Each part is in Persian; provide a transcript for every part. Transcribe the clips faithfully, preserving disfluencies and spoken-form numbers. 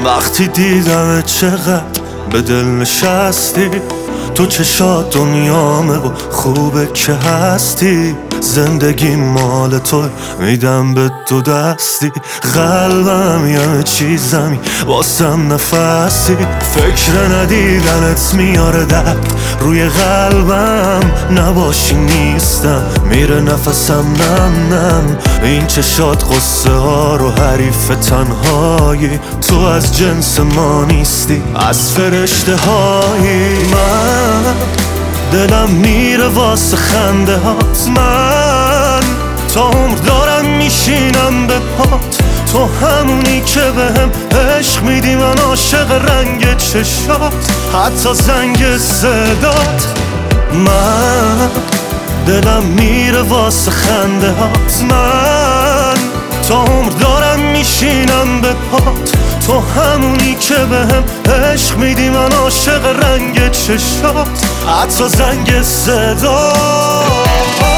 وقتی دیدم چقدر به دل نشستی، تو چشات دنیامه و خوبه که هستی. زندگی مال تو، میدم به تو دستی. قلبم یه چیزمی واسم نفسی. فکر ندیدنت میاره درد روی قلبم، نباشی نیستم میره نفسم نم نم. این چشات قصه ها رو حریف تنهایی، تو از جنس ما نیستی از فرشته هایی. من دلم میره واسه خنده هات، من تا عمر دارم میشینم به پات. تو همونی که بهم عشق میدی، من عاشق رنگ چشات حتی زنگ صدات. من دلم میره واسه خنده هات، من تا عمر دارم میشینم به پات. تو همونی که بهم عشق میدی، من عاشق رنگ چشات حتی زنگ صدات.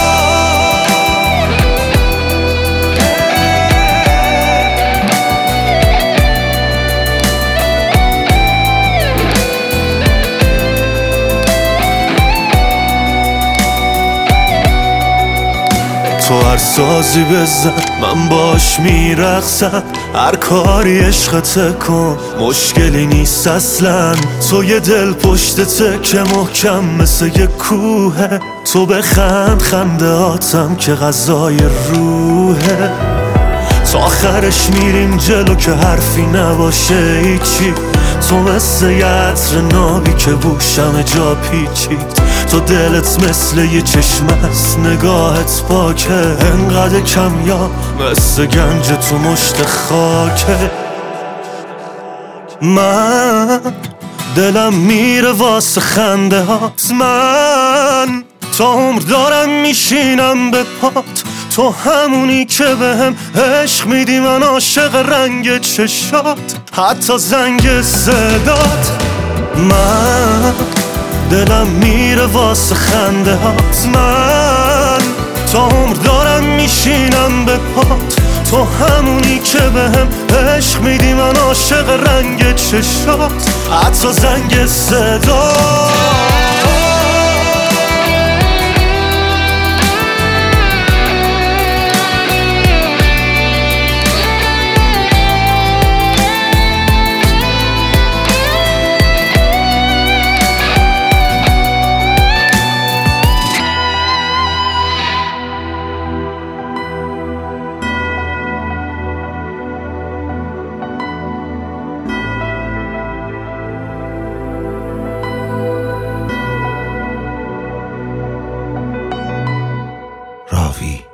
تو هر سازی بزن من باش میرقصم، هر کاری عشقته کن مشکلی نیست اصلا. تو یه دل پشتته که محکم مثل یه کوهه، تو بخند خنده هاتم که غذای روحه. تا آخرش میریم جلو که حرفی نباشه هیچی. تو مثل یه عطر نابی که بوشم جا پیچید. تو دلت مثل یه چشم است، نگاهت پاکه انقدر کمیاب مثل گنج تو مشت خاکه. من دلم میره واسه خنده هات، من تا عمر دارم میشینم به پات. تو همونی که بهم عشق میدی، من عاشق رنگ چشات حتی زنگ صدات. من دلم میره واسه خنده هات، من تا عمر دارم میشینم به پات. تو همونی که بهم عشق میدی، من عاشق رنگ چشات حتی زنگ صدات. راوی